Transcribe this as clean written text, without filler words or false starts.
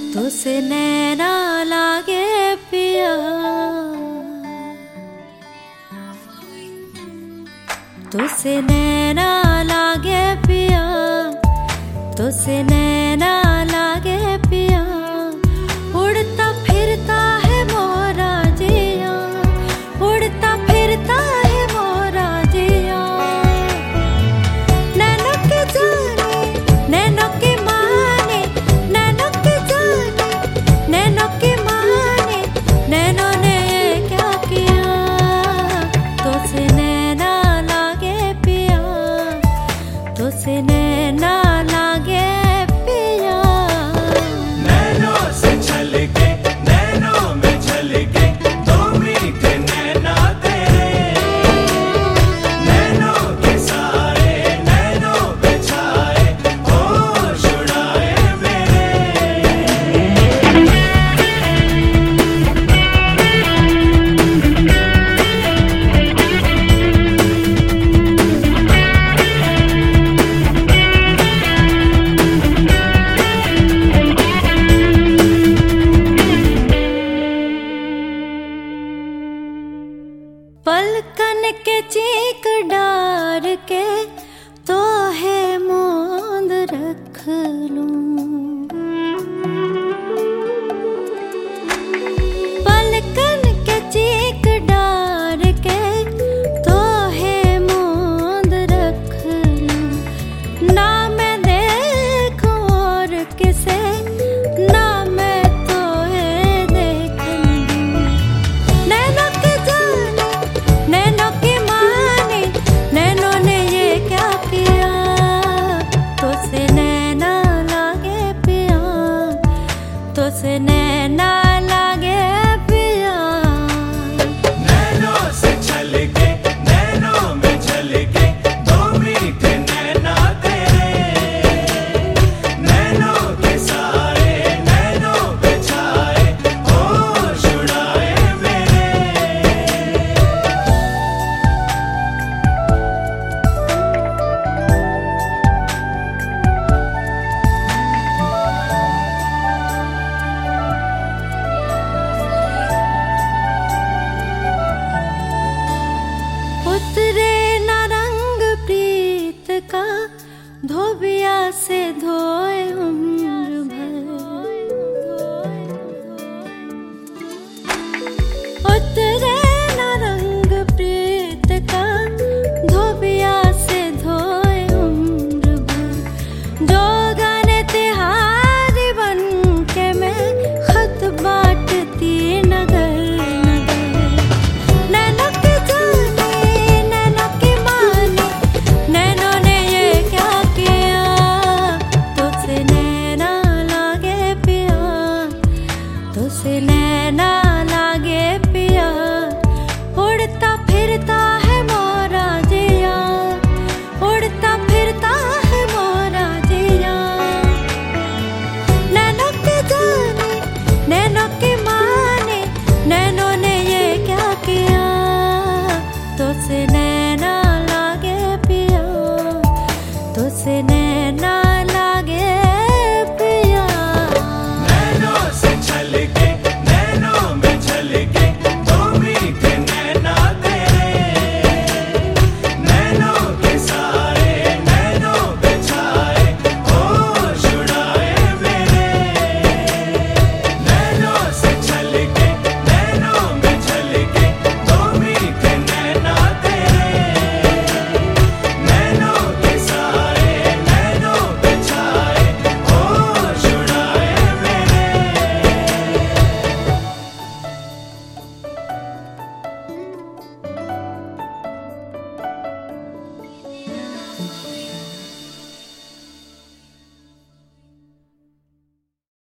तुसे नैना लागे पिया, तुसे नैना लागे पिया, तुसे नैना लागे पिया। उड़ता फिरता है मोरा जिया, उड़ता फिरता है मोरा जिया। नैनों की जाने नैनों की माने, नैनों की जाने नैनों की माने, नैनों ने क्या किया। तुसे नैना लागे पिया, तुसे नैना लागे पिया। नैनों से छलके नैनों में झलके दो मीठे नैना तेरे, नैनों के साए नैनों पे छाए होश उड़ाए मेरे। पलकन के चीक डार के तो है मोंद रख लूं। पलकन के चीक डार के तो है मोंद रख लूं। ना मैं देखूं और किसे, ना मैं तो है देख लूं। नैनों की जाने नैनों की माने, नैनों ने ये क्या किया। तुसे नैना लागे पिया, तुसे नैना लागे पिया। नैनों से छलके नैनों में झलके दो मीठे नैना तेरे, नैनों के साए नैनों पे छाए होश उड़ाए मेरे। उतरे ना रंग प्रीत का धोबिया से धो